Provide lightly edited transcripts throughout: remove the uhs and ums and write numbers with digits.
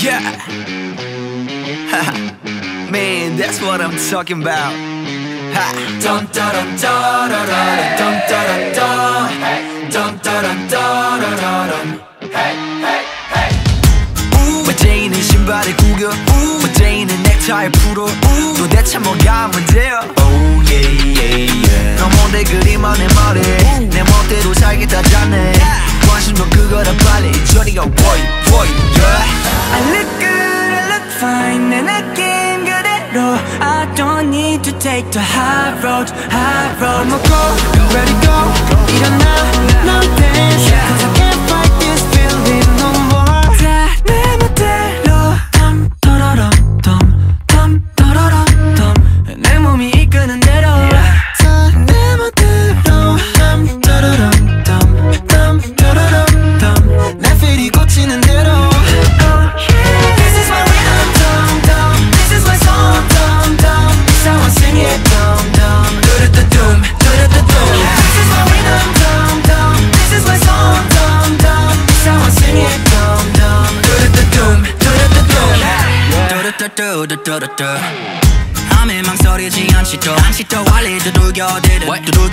Yeah. Man, that's what I'm talking about. Ha. Dum da dum da da da dum da dum da. Dum da dum da da da dum. Hey hey hey. 멋쟁이는 신발을 구겨. 멋쟁이는 넥타이 풀어. 도대체 뭐가 문제야? Oh yeah yeah yeah. 너 뭔데 그리 많은 말해. 내 멋대로 살겠다잖아. 관심도 그거라 빨리 저리가 boy boy yeah. I look good, I look fine 내 느낌 그대로 I don't need to take the high road I'ma go, ready go 일어나, now dance Cause I can't fight this feeling no more 다 내 멋대로 덤 떠러럼 덤 떠러럼 덤 내 몸이 이끄는 대로 다 내 멋대로 덤 떠러럼 덤 떠러럼 덤 내 feel이 꽂히는 대로 밤에 망설이지 않지 또 할일 두들겨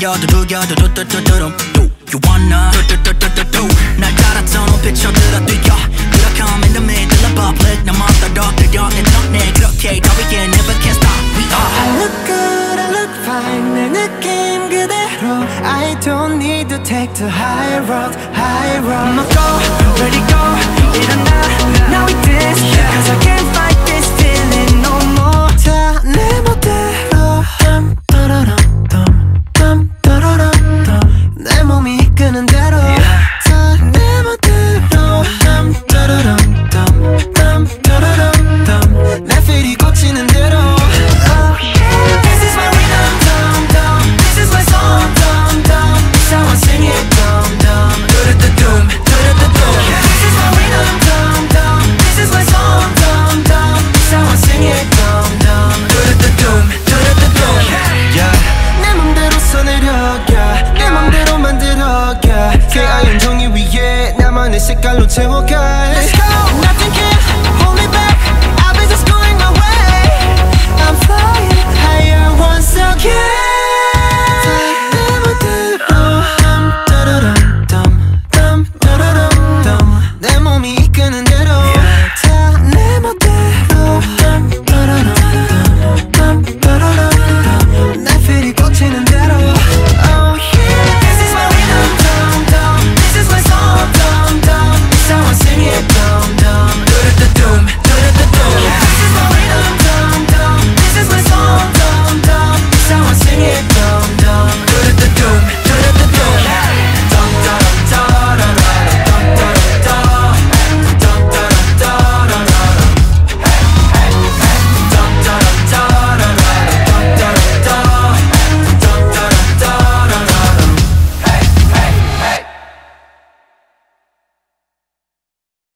You wanna 날 따라서 높이 쳐들어 뛰어 그렇게 in the middle of public 나 멋대로 그려낸 너네 그렇게 더위에 never can stop We are I look good, I look fine 내 느낌 그대로 I don't need to take the high road I'ma go, ready go 일어나, now we dance Cause I can't fight this feeling no more 다 내 멋대로 덤 떠러럼 덤 떠러럼 내 몸이 이끄는 대로 다 내 멋대로 덤 떠러럼 덤 떠러럼 내 feel이 꽂히는 대로 This is my rhythm dum This is my song dum This how I sing it dum Do-do-do-dum Do-do-do-dum This is my rhythm dum This is my song dum This how I sing it dum Do-do-do-dum Do-do-do-dum 내 맘대로 써내려 내 맘대로 만들어 새하얀 종이 위에 나만의 색깔로 채워가